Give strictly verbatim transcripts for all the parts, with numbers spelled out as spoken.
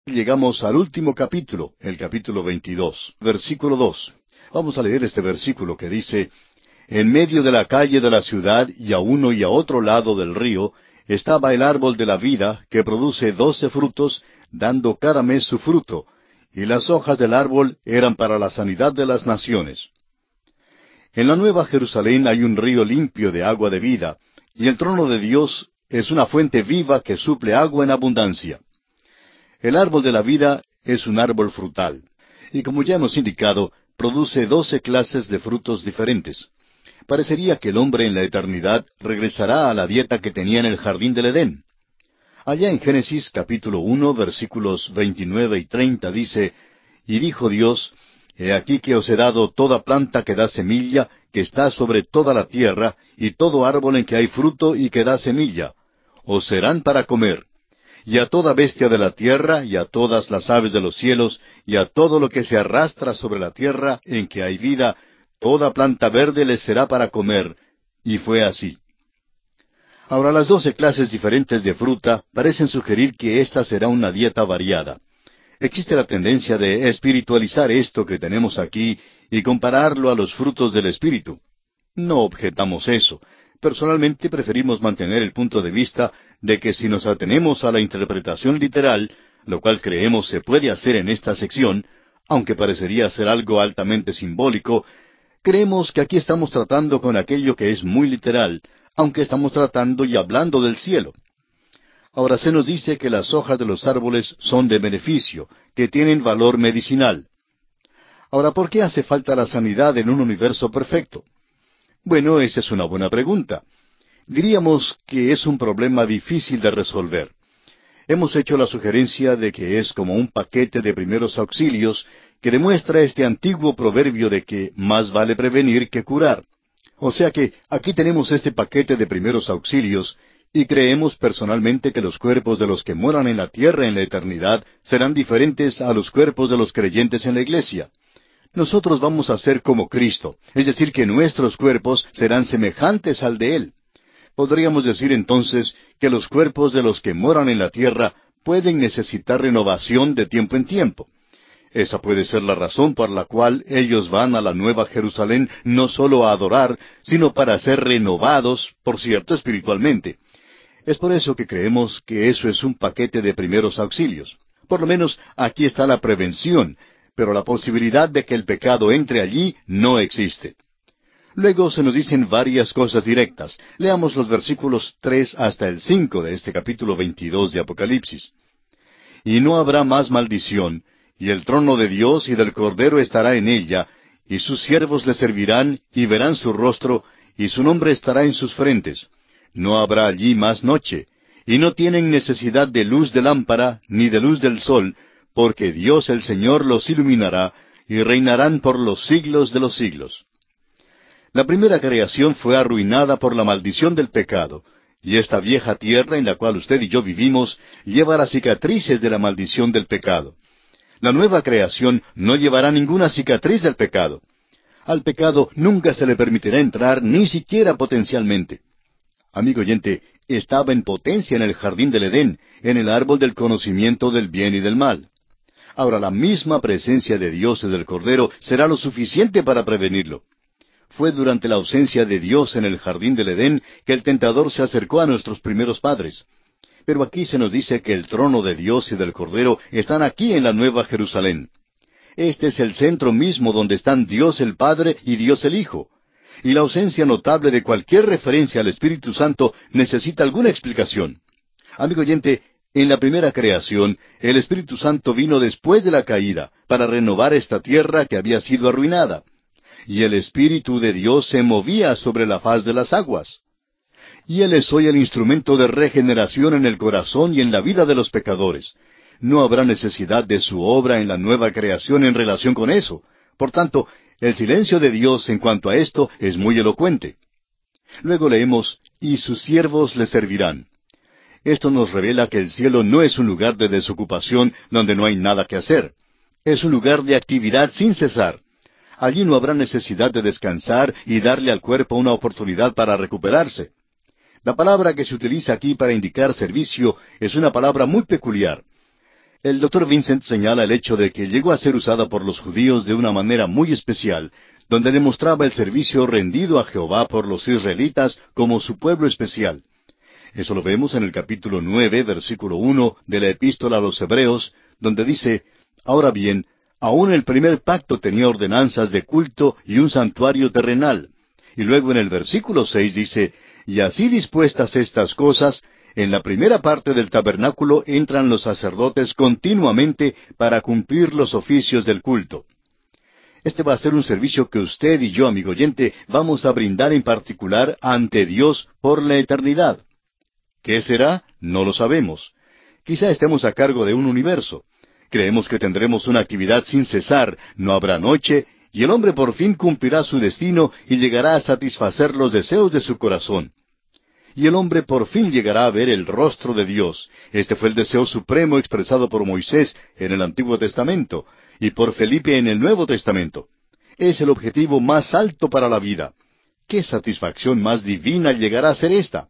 Llegamos al último capítulo, el capítulo veintidós, versículo dos. Vamos a leer este versículo que dice: En medio de la calle de la ciudad, y a uno y a otro lado del río, estaba el árbol de la vida, que produce doce frutos, dando cada mes su fruto, y las hojas del árbol eran para la sanidad de las naciones. En la Nueva Jerusalén hay un río limpio de agua de vida, y el trono de Dios es una fuente viva que suple agua en abundancia. El árbol de la vida es un árbol frutal, y como ya hemos indicado, produce doce clases de frutos diferentes. Parecería que el hombre en la eternidad regresará a la dieta que tenía en el jardín del Edén. Allá en Génesis capítulo uno, versículos veintinueve y treinta dice: Y dijo Dios: He aquí que os he dado toda planta que da semilla, que está sobre toda la tierra, y todo árbol en que hay fruto y que da semilla. Os serán para comer. Y a toda bestia de la tierra, y a todas las aves de los cielos, y a todo lo que se arrastra sobre la tierra, en que hay vida, toda planta verde les será para comer. Y fue así. Ahora, las doce clases diferentes de fruta parecen sugerir que esta será una dieta variada. Existe la tendencia de espiritualizar esto que tenemos aquí y compararlo a los frutos del Espíritu. No objetamos eso. Personalmente preferimos mantener el punto de vista de que si nos atenemos a la interpretación literal, lo cual creemos se puede hacer en esta sección, aunque parecería ser algo altamente simbólico, creemos que aquí estamos tratando con aquello que es muy literal, aunque estamos tratando y hablando del cielo. Ahora se nos dice que las hojas de los árboles son de beneficio, que tienen valor medicinal. Ahora, ¿por qué hace falta la sanidad en un universo perfecto? Bueno, esa es una buena pregunta. Diríamos que es un problema difícil de resolver. Hemos hecho la sugerencia de que es como un paquete de primeros auxilios que demuestra este antiguo proverbio de que más vale prevenir que curar. O sea que aquí tenemos este paquete de primeros auxilios, y creemos personalmente que los cuerpos de los que moran en la tierra en la eternidad serán diferentes a los cuerpos de los creyentes en la iglesia. Nosotros vamos a ser como Cristo, es decir, que nuestros cuerpos serán semejantes al de Él. Podríamos decir entonces que los cuerpos de los que moran en la tierra pueden necesitar renovación de tiempo en tiempo. Esa puede ser la razón por la cual ellos van a la Nueva Jerusalén no solo a adorar, sino para ser renovados, por cierto, espiritualmente. Es por eso que creemos que eso es un paquete de primeros auxilios. Por lo menos aquí está la prevención, pero la posibilidad de que el pecado entre allí no existe. Luego se nos dicen varias cosas directas. Leamos los versículos tres hasta el cinco de este capítulo veintidós de Apocalipsis. Y no habrá más maldición, y el trono de Dios y del Cordero estará en ella, y sus siervos le servirán, y verán su rostro, y su nombre estará en sus frentes. No habrá allí más noche, y no tienen necesidad de luz de lámpara, ni de luz del sol, porque Dios el Señor los iluminará, y reinarán por los siglos de los siglos. La primera creación fue arruinada por la maldición del pecado, y esta vieja tierra en la cual usted y yo vivimos lleva las cicatrices de la maldición del pecado. La nueva creación no llevará ninguna cicatriz del pecado. Al pecado nunca se le permitirá entrar, ni siquiera potencialmente. Amigo oyente, estaba en potencia en el jardín del Edén, en el árbol del conocimiento del bien y del mal. Ahora, la misma presencia de Dios y del Cordero será lo suficiente para prevenirlo. Fue durante la ausencia de Dios en el jardín del Edén que el tentador se acercó a nuestros primeros padres. Pero aquí se nos dice que el trono de Dios y del Cordero están aquí en la Nueva Jerusalén. Este es el centro mismo donde están Dios el Padre y Dios el Hijo. Y la ausencia notable de cualquier referencia al Espíritu Santo necesita alguna explicación. Amigo oyente, en la primera creación, el Espíritu Santo vino después de la caída, para renovar esta tierra que había sido arruinada. Y el Espíritu de Dios se movía sobre la faz de las aguas. Y Él es hoy el instrumento de regeneración en el corazón y en la vida de los pecadores. No habrá necesidad de su obra en la nueva creación en relación con eso. Por tanto, el silencio de Dios en cuanto a esto es muy elocuente. Luego leemos, y sus siervos le servirán. Esto nos revela que el cielo no es un lugar de desocupación donde no hay nada que hacer. Es un lugar de actividad sin cesar. Allí no habrá necesidad de descansar y darle al cuerpo una oportunidad para recuperarse. La palabra que se utiliza aquí para indicar servicio es una palabra muy peculiar. El doctor Vincent señala el hecho de que llegó a ser usada por los judíos de una manera muy especial, donde demostraba el servicio rendido a Jehová por los israelitas como su pueblo especial. Eso lo vemos en el capítulo nueve, versículo uno de la Epístola a los Hebreos, donde dice, «Ahora bien, aún el primer pacto tenía ordenanzas de culto y un santuario terrenal». Y luego en el versículo seis dice, «Y así dispuestas estas cosas, en la primera parte del tabernáculo entran los sacerdotes continuamente para cumplir los oficios del culto». Este va a ser un servicio que usted y yo, amigo oyente, vamos a brindar en particular ante Dios por la eternidad. ¿Qué será? No lo sabemos. Quizá estemos a cargo de un universo. Creemos que tendremos una actividad sin cesar, no habrá noche, y el hombre por fin cumplirá su destino y llegará a satisfacer los deseos de su corazón. Y el hombre por fin llegará a ver el rostro de Dios. Este fue el deseo supremo expresado por Moisés en el Antiguo Testamento y por Felipe en el Nuevo Testamento. Es el objetivo más alto para la vida. ¿Qué satisfacción más divina llegará a ser esta?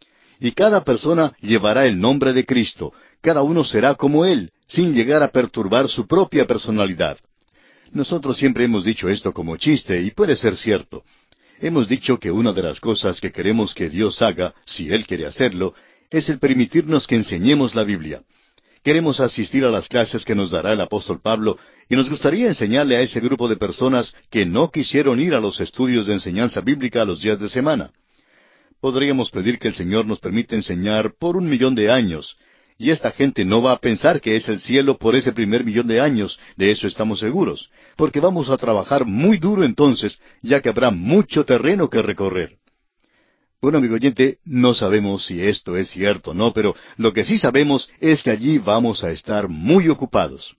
Y cada persona llevará el nombre de Cristo. Cada uno será como Él, sin llegar a perturbar su propia personalidad. Nosotros siempre hemos dicho esto como chiste, y puede ser cierto. Hemos dicho que una de las cosas que queremos que Dios haga, si Él quiere hacerlo, es el permitirnos que enseñemos la Biblia. Queremos asistir a las clases que nos dará el apóstol Pablo, y nos gustaría enseñarle a ese grupo de personas que no quisieron ir a los estudios de enseñanza bíblica a los días de semana. Podríamos pedir que el Señor nos permita enseñar por un millón de años, y esta gente no va a pensar que es el cielo por ese primer millón de años, de eso estamos seguros, porque vamos a trabajar muy duro entonces, ya que habrá mucho terreno que recorrer. Bueno, amigo oyente, no sabemos si esto es cierto o no, pero lo que sí sabemos es que allí vamos a estar muy ocupados.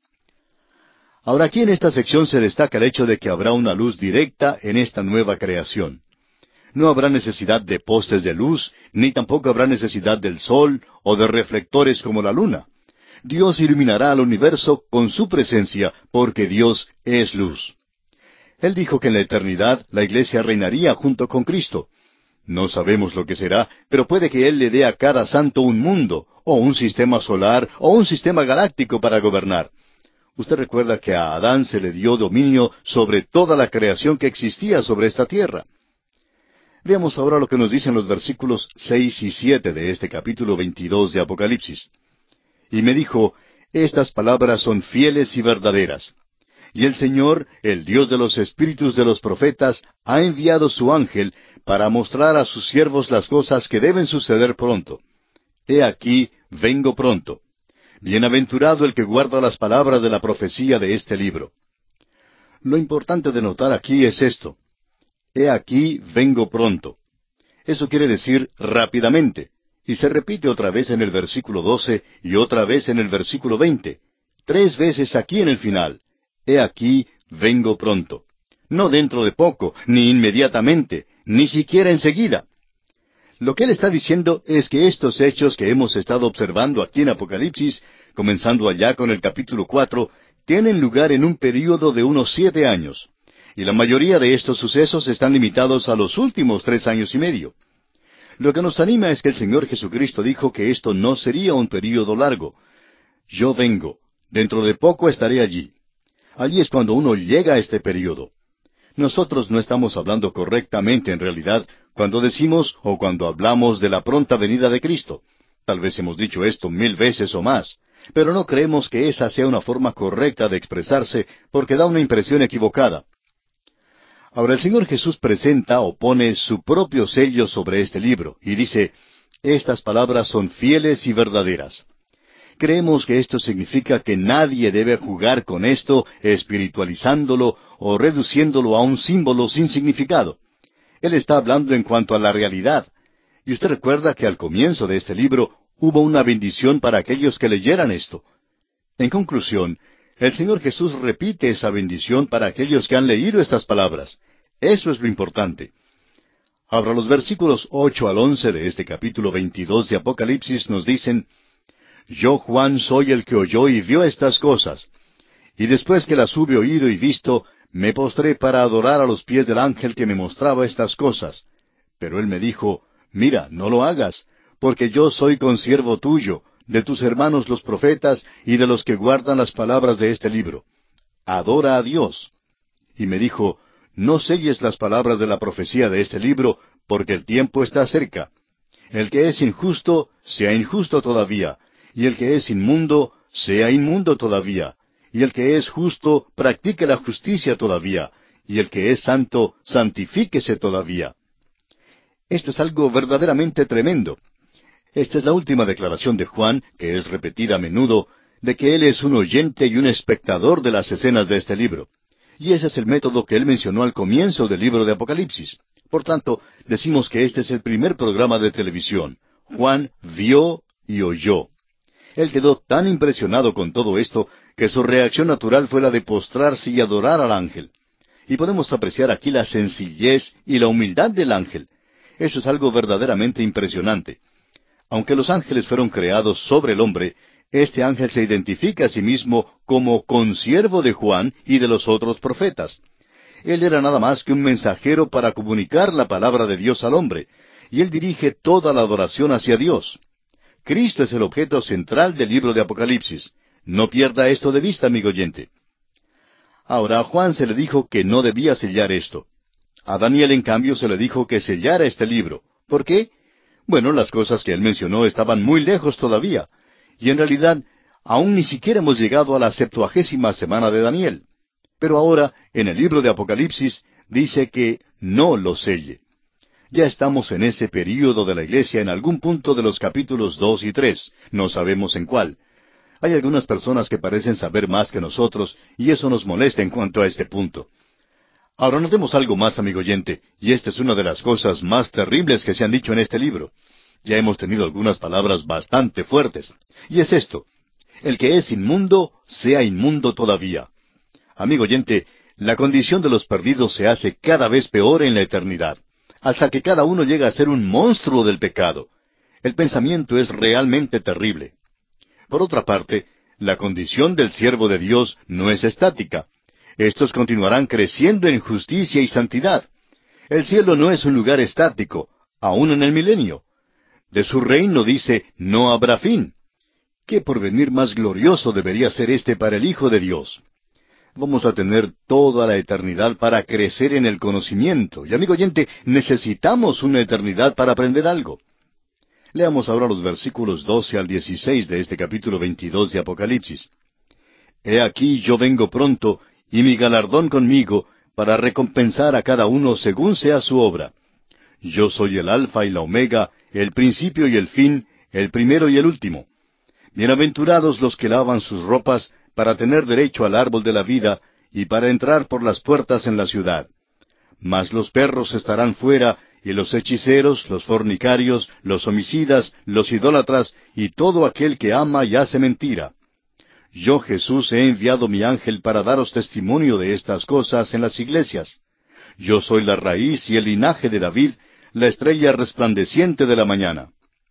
Ahora aquí en esta sección se destaca el hecho de que habrá una luz directa en esta nueva creación. No habrá necesidad de postes de luz, ni tampoco habrá necesidad del sol o de reflectores como la luna. Dios iluminará al universo con su presencia, porque Dios es luz. Él dijo que en la eternidad la iglesia reinaría junto con Cristo. No sabemos lo que será, pero puede que Él le dé a cada santo un mundo, o un sistema solar, o un sistema galáctico para gobernar. Usted recuerda que a Adán se le dio dominio sobre toda la creación que existía sobre esta tierra. Veamos ahora lo que nos dicen los versículos seis y siete de este capítulo veintidós de Apocalipsis. Y me dijo, estas palabras son fieles y verdaderas. Y el Señor, el Dios de los espíritus de los profetas, ha enviado su ángel para mostrar a sus siervos las cosas que deben suceder pronto. He aquí, vengo pronto. Bienaventurado el que guarda las palabras de la profecía de este libro. Lo importante de notar aquí es esto. He aquí, vengo pronto. Eso quiere decir rápidamente. Y se repite otra vez en el versículo doce y otra vez en el versículo veinte. Tres veces aquí en el final. He aquí, vengo pronto. No dentro de poco, ni inmediatamente, ni siquiera enseguida. Lo que él está diciendo es que estos hechos que hemos estado observando aquí en Apocalipsis, comenzando allá con el capítulo cuatro, tienen lugar en un período de unos siete años. Y la mayoría de estos sucesos están limitados a los últimos tres años y medio. Lo que nos anima es que el Señor Jesucristo dijo que esto no sería un período largo. Yo vengo, dentro de poco estaré allí. Allí es cuando uno llega a este período. Nosotros no estamos hablando correctamente en realidad cuando decimos o cuando hablamos de la pronta venida de Cristo. Tal vez hemos dicho esto mil veces o más, pero no creemos que esa sea una forma correcta de expresarse porque da una impresión equivocada. Ahora el Señor Jesús presenta o pone su propio sello sobre este libro y dice, estas palabras son fieles y verdaderas. Creemos que esto significa que nadie debe jugar con esto, espiritualizándolo o reduciéndolo a un símbolo sin significado. Él está hablando en cuanto a la realidad. Y usted recuerda que al comienzo de este libro hubo una bendición para aquellos que leyeran esto. En conclusión, el Señor Jesús repite esa bendición para aquellos que han leído estas palabras. Eso es lo importante. Ahora los versículos ocho al once de este capítulo veintidós de Apocalipsis nos dicen, Yo, Juan, soy el que oyó y vio estas cosas. Y después que las hube oído y visto, me postré para adorar a los pies del ángel que me mostraba estas cosas. Pero él me dijo, Mira, no lo hagas, porque yo soy consiervo tuyo, de tus hermanos los profetas y de los que guardan las palabras de este libro. Adora a Dios. Y me dijo, no selles las palabras de la profecía de este libro, porque el tiempo está cerca. El que es injusto, sea injusto todavía, y el que es inmundo, sea inmundo todavía, y el que es justo, practique la justicia todavía, y el que es santo, santifíquese todavía. Esto es algo verdaderamente tremendo. Esta es la última declaración de Juan, que es repetida a menudo, de que él es un oyente y un espectador de las escenas de este libro. Y ese es el método que él mencionó al comienzo del libro de Apocalipsis. Por tanto, decimos que este es el primer programa de televisión. Juan vio y oyó. Él quedó tan impresionado con todo esto que su reacción natural fue la de postrarse y adorar al ángel. Y podemos apreciar aquí la sencillez y la humildad del ángel. Eso es algo verdaderamente impresionante. Aunque los ángeles fueron creados sobre el hombre, este ángel se identifica a sí mismo como consiervo de Juan y de los otros profetas. Él era nada más que un mensajero para comunicar la palabra de Dios al hombre, y él dirige toda la adoración hacia Dios. Cristo es el objeto central del libro de Apocalipsis. No pierda esto de vista, amigo oyente. Ahora, a Juan se le dijo que no debía sellar esto. A Daniel, en cambio, se le dijo que sellara este libro. ¿Por qué? Bueno, las cosas que él mencionó estaban muy lejos todavía. Y en realidad, aún ni siquiera hemos llegado a la septuagésima semana de Daniel. Pero ahora, en el libro de Apocalipsis, dice que no lo selle. Ya estamos en ese período de la iglesia en algún punto de los capítulos dos y tres. No sabemos en cuál. Hay algunas personas que parecen saber más que nosotros, y eso nos molesta en cuanto a este punto. Ahora notemos algo más, amigo oyente, y esta es una de las cosas más terribles que se han dicho en este libro. Ya hemos tenido algunas palabras bastante fuertes. Y es esto: el que es inmundo, sea inmundo todavía. Amigo oyente, la condición de los perdidos se hace cada vez peor en la eternidad, hasta que cada uno llega a ser un monstruo del pecado. El pensamiento es realmente terrible. Por otra parte, la condición del siervo de Dios no es estática. Estos continuarán creciendo en justicia y santidad. El cielo no es un lugar estático, aún en el milenio. De su reino dice, no habrá fin. ¿Qué porvenir más glorioso debería ser este para el Hijo de Dios? Vamos a tener toda la eternidad para crecer en el conocimiento. Y amigo oyente, necesitamos una eternidad para aprender algo. Leamos ahora los versículos doce al dieciséis de este capítulo veintidós de Apocalipsis. He aquí yo vengo pronto, y mi galardón conmigo, para recompensar a cada uno según sea su obra. Yo soy el Alfa y la Omega, el principio y el fin, el primero y el último. Bienaventurados los que lavan sus ropas, para tener derecho al árbol de la vida, y para entrar por las puertas en la ciudad. Mas los perros estarán fuera, y los hechiceros, los fornicarios, los homicidas, los idólatras, y todo aquel que ama y hace mentira. Yo, Jesús, he enviado mi ángel para daros testimonio de estas cosas en las iglesias. Yo soy la raíz y el linaje de David, la estrella resplandeciente de la mañana.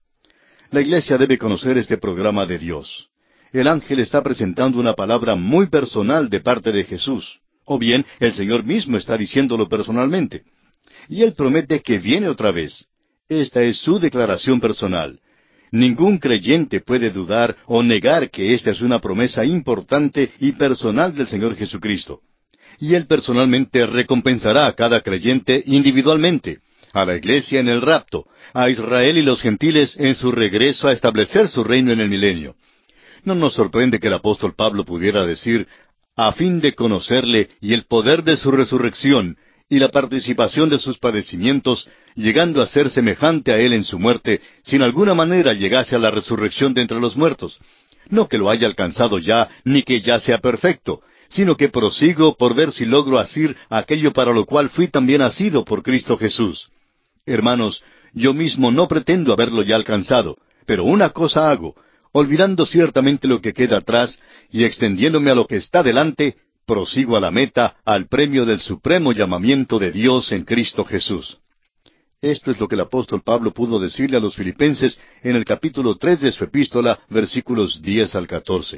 La iglesia debe conocer este programa de Dios. El ángel está presentando una palabra muy personal de parte de Jesús. O bien, el Señor mismo está diciéndolo personalmente. Y Él promete que viene otra vez. Esta es su declaración personal. Ningún creyente puede dudar o negar que esta es una promesa importante y personal del Señor Jesucristo. Y Él personalmente recompensará a cada creyente individualmente, a la iglesia en el rapto, a Israel y los gentiles en su regreso a establecer su reino en el milenio. No nos sorprende que el apóstol Pablo pudiera decir, a fin de conocerle y el poder de su resurrección, y la participación de sus padecimientos, llegando a ser semejante a él en su muerte, si en alguna manera llegase a la resurrección de entre los muertos. No que lo haya alcanzado ya, ni que ya sea perfecto, sino que prosigo por ver si logro asir aquello para lo cual fui también asido por Cristo Jesús. Hermanos, yo mismo no pretendo haberlo ya alcanzado, pero una cosa hago, olvidando ciertamente lo que queda atrás y extendiéndome a lo que está delante, prosigo a la meta, al premio del supremo llamamiento de Dios en Cristo Jesús. Esto es lo que el apóstol Pablo pudo decirle a los filipenses en el capítulo tres de su epístola, versículos diez al catorce.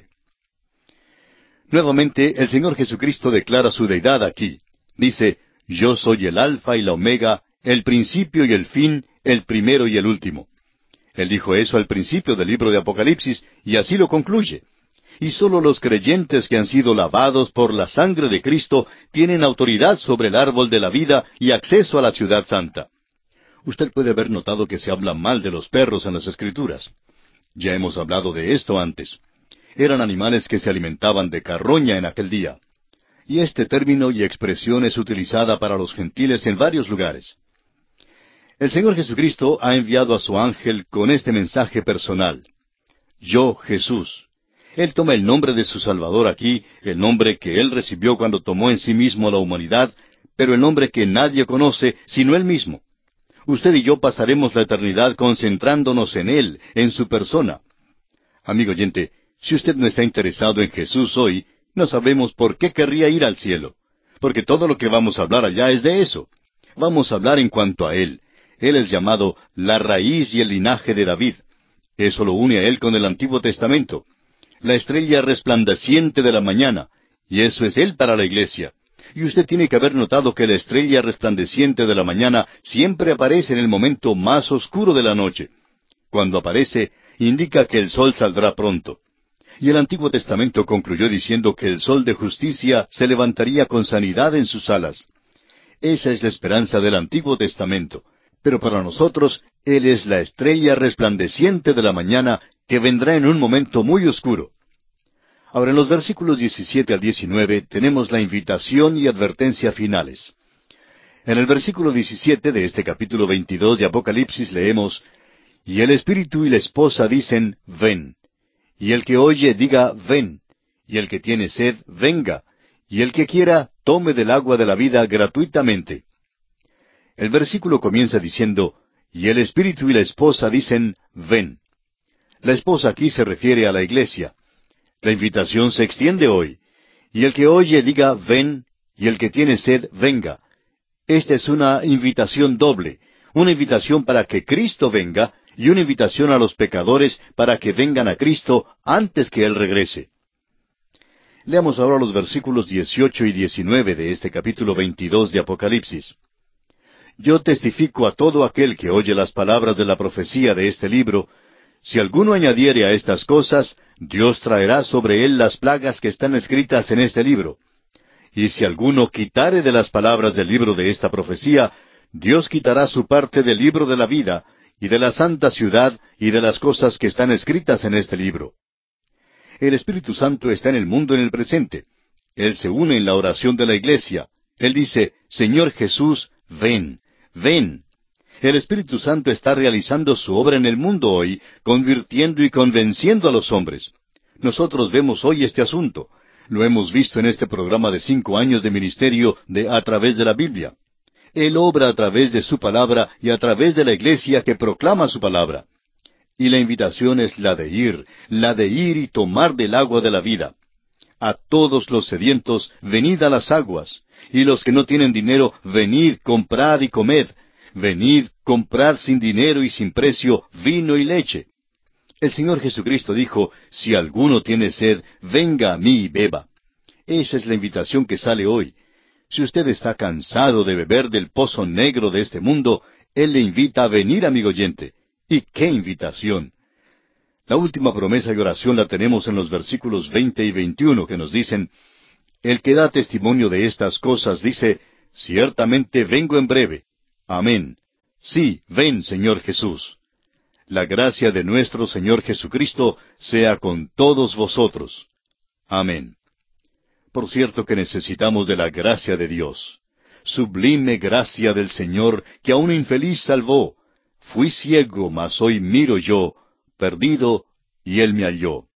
Nuevamente, el Señor Jesucristo declara su deidad aquí. Dice, yo soy el Alfa y la Omega, el principio y el fin, el primero y el último. Él dijo eso al principio del libro de Apocalipsis, y así lo concluye. Y sólo los creyentes que han sido lavados por la sangre de Cristo tienen autoridad sobre el árbol de la vida y acceso a la ciudad santa. Usted puede haber notado que se habla mal de los perros en las Escrituras. Ya hemos hablado de esto antes. Eran animales que se alimentaban de carroña en aquel día. Y este término y expresión es utilizada para los gentiles en varios lugares. El Señor Jesucristo ha enviado a su ángel con este mensaje personal. Yo, Jesús. Él toma el nombre de su Salvador aquí, el nombre que Él recibió cuando tomó en sí mismo la humanidad, pero el nombre que nadie conoce sino Él mismo. Usted y yo pasaremos la eternidad concentrándonos en Él, en su persona. Amigo oyente, si usted no está interesado en Jesús hoy, no sabemos por qué querría ir al cielo. Porque todo lo que vamos a hablar allá es de eso. Vamos a hablar en cuanto a Él. Él es llamado la raíz y el linaje de David. Eso lo une a Él con el Antiguo Testamento. La estrella resplandeciente de la mañana, y eso es Él para la iglesia. Y usted tiene que haber notado que la estrella resplandeciente de la mañana siempre aparece en el momento más oscuro de la noche. Cuando aparece, indica que el sol saldrá pronto. Y el Antiguo Testamento concluyó diciendo que el sol de justicia se levantaría con sanidad en sus alas. Esa es la esperanza del Antiguo Testamento. Pero para nosotros, Él es la estrella resplandeciente de la mañana que vendrá en un momento muy oscuro. Ahora, en los versículos diecisiete al diecinueve tenemos la invitación y advertencia finales. En el versículo diecisiete de este capítulo veintidós de Apocalipsis leemos, «Y el Espíritu y la esposa dicen, ven. Y el que oye diga, ven. Y el que tiene sed, venga. Y el que quiera, tome del agua de la vida gratuitamente». El versículo comienza diciendo, «Y el Espíritu y la esposa dicen, ven». La esposa aquí se refiere a la iglesia. La invitación se extiende hoy. Y el que oye diga, ven, y el que tiene sed, venga. Esta es una invitación doble, una invitación para que Cristo venga, y una invitación a los pecadores para que vengan a Cristo antes que Él regrese. Leamos ahora los versículos dieciocho y diecinueve de este capítulo veintidós de Apocalipsis. Yo testifico a todo aquel que oye las palabras de la profecía de este libro, si alguno añadiere a estas cosas, Dios traerá sobre él las plagas que están escritas en este libro. Y si alguno quitare de las palabras del libro de esta profecía, Dios quitará su parte del libro de la vida, y de la santa ciudad, y de las cosas que están escritas en este libro. El Espíritu Santo está en el mundo en el presente. Él se une en la oración de la iglesia. Él dice, Señor Jesús, ven, ven. El Espíritu Santo está realizando su obra en el mundo hoy, convirtiendo y convenciendo a los hombres. Nosotros vemos hoy este asunto. Lo hemos visto en este programa de cinco años de ministerio de A través de la Biblia. Él obra a través de su palabra y a través de la iglesia que proclama su palabra. Y la invitación es la de ir, la de ir y tomar del agua de la vida. A todos los sedientos, venid a las aguas. Y los que no tienen dinero, venid, comprad y comed. Venid, comprad sin dinero y sin precio vino y leche. El Señor Jesucristo dijo, si alguno tiene sed, venga a mí y beba. Esa es la invitación que sale hoy. Si usted está cansado de beber del pozo negro de este mundo, Él le invita a venir, amigo oyente. ¡Y qué invitación! La última promesa y oración la tenemos en los versículos veinte y veintiuno que nos dicen, el que da testimonio de estas cosas dice, ciertamente vengo en breve. Amén. Sí, ven, Señor Jesús. La gracia de nuestro Señor Jesucristo sea con todos vosotros. Amén. Por cierto que necesitamos de la gracia de Dios. Sublime gracia del Señor que a un infeliz salvó. Fui ciego, mas hoy miro yo, perdido, y Él me halló.